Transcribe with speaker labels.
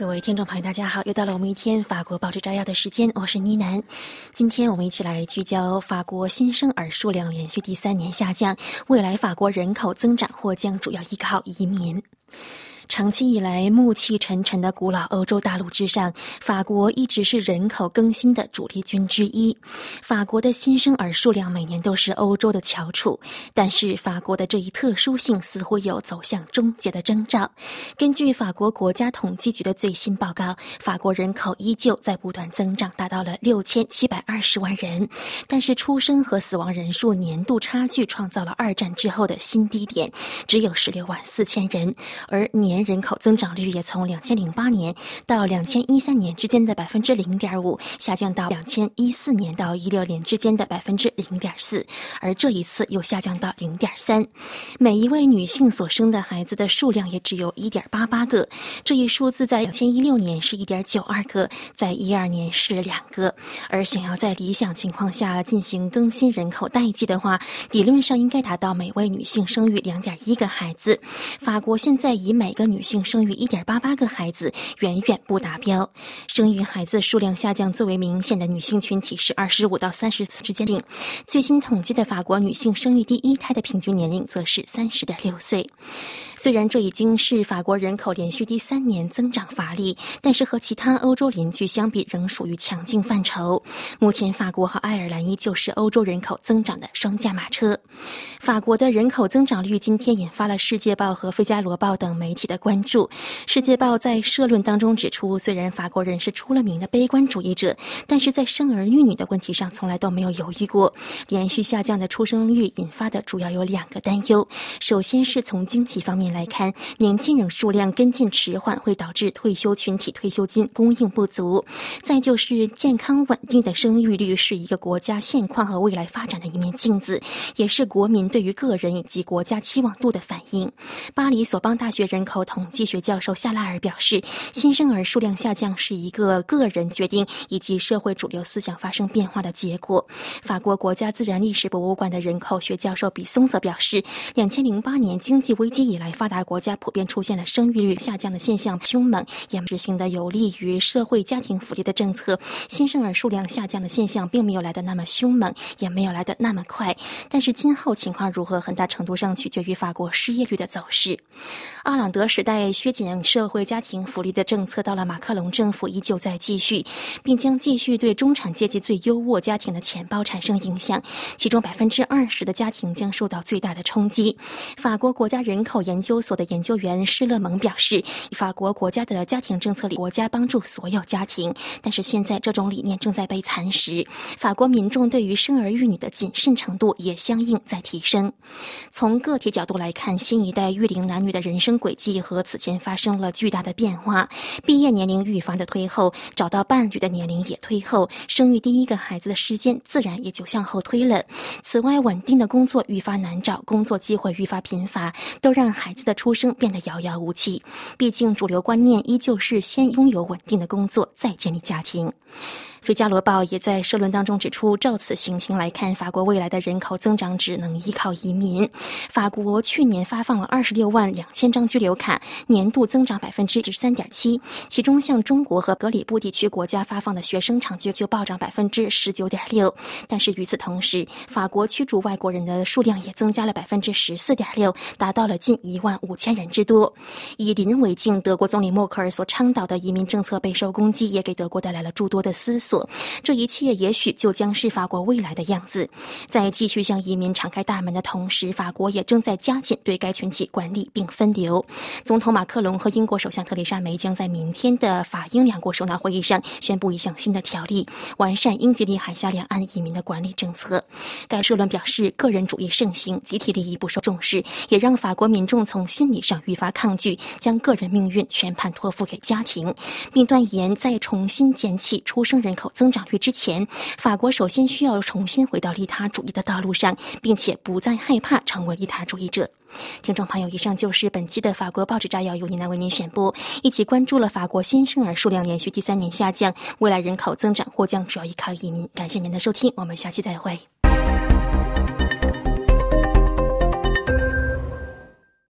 Speaker 1: 各位听众朋友大家好，又到了我们一天法国报纸摘要的时间，我是妮楠。今天我们一起来聚焦法国新生儿数量连续第3年下降，未来法国人口增长或将主要依靠移民。长期以来暮气沉沉的古老欧洲大陆之上，法国一直是人口更新的主力军之一。法国的新生儿数量每年都是欧洲的翘楚，但是法国的这一特殊性似乎有走向终结的征兆。根据法国国家统计局的最新报告，法国人口依旧在不断增长，达到了6720万人，但是出生和死亡人数年度差距创造了2战之后的新低点，只有16万4千人，而年人口增长率也从2008年到2013年之间的 0.5% 下降到2014年到16年之间的 0.4%， 而这一次又下降到 0.3%。 每一位女性所生的孩子的数量也只有 1.88 个，这一数字在2016年是 1.92 个，在12年是2个。而想要在理想情况下进行更新人口代际的话，理论上应该达到每位女性生育 2.1 个孩子。法国现在以每个女性生育 1.88 个孩子远远不达标。生育孩子数量下降最为明显的女性群体是25到34之间。最新统计的法国女性生育第一胎的平均年龄则是30.6岁。虽然这已经是法国人口连续第3年增长乏力，但是和其他欧洲邻居相比仍属于强劲范畴。目前法国和爱尔兰依旧是欧洲人口增长的双驾马车。法国的人口增长率今天引发了《世界报》和《费加罗报》等媒体的关注。《世界报》在社论当中指出，虽然法国人是出了名的悲观主义者，但是在生儿育女的问题上从来都没有犹豫过。连续下降的出生率引发的主要有2个担忧。首先是从经济方面来看，年轻人数量跟进迟缓会导致退休群体退休金供应不足。再就是健康稳定的生育率是一个国家现况和未来发展的一面镜子，也是国民对于个人以及国家期望度的反映。巴黎索邦大学人口统计学教授夏拉尔表示，新生儿数量下降是一个个人决定以及社会主流思想发生变化的结果。法国国家自然历史博物馆的人口学教授比松则表示，2008年经济危机以来，发达国家普遍出现了生育率下降的现象凶猛，也执行的有利于社会家庭福利的政策，新生儿数量下降的现象并没有来得那么凶猛，也没有来得那么快。但是今后情况如何，很大程度上取决于法国失业率的走势。阿朗德时代削减社会家庭福利的政策到了马克龙政府依旧在继续，并将继续对中产阶级最优渥家庭的钱包产生影响，其中 20% 的家庭将受到最大的冲击。法国国家人口研究所的研究员施勒蒙表示，法国国家的家庭政策里，国家帮助所有家庭，但是现在这种理念正在被蚕食，法国民众对于生儿育女的谨慎程度也相应在提升。从个体角度来看，新一代育龄男女的人生轨迹和此前发生了巨大的变化，毕业年龄愈发的推后，找到伴侣的年龄也推后，生育第一个孩子的时间自然也就向后推了。此外，稳定的工作愈发难找，工作机会愈发贫乏，都让孩子的出生变得遥遥无期。毕竟主流观念依旧是先拥有稳定的工作，再建立家庭。《费加罗报》也在社论当中指出，照此情形来看，法国未来的人口增长只能依靠移民。法国去年发放了26万2千张居留卡，年度增长 13.7%， 其中向中国和格里布地区国家发放的学生场居就暴涨 19.6%。 但是与此同时，法国驱逐外国人的数量也增加了 14.6%， 达到了近1万5千人之多。以邻为境，德国总理默克尔所倡导的移民政策备受攻击，也给德国带来了诸多的思索。这一切也许就将是法国未来的样子。在继续向移民敞开大门的同时，法国也正在加紧对该群体管理并分流。总统马克龙和英国首相特蕾莎梅将在明天的法英两国首脑会议上宣布一项新的条例，完善英吉利海峡两岸移民的管理政策。该社论表示，个人主义盛行，集体利益不受重视，也让法国民众从心理上愈发抗拒将个人命运全盘托付给家庭，并断言在重新捡起出生人口增长率之前，法国首先需要重新回到利他主义的道路上，并且不再害怕成为利他主义者。听众朋友，以上就是本期的法国报纸摘要，由您来为您选播，一起关注了法国新生儿数量连续第3年下降，未来人口增长或将主要依靠移民。感谢您的收听，我们下期再会。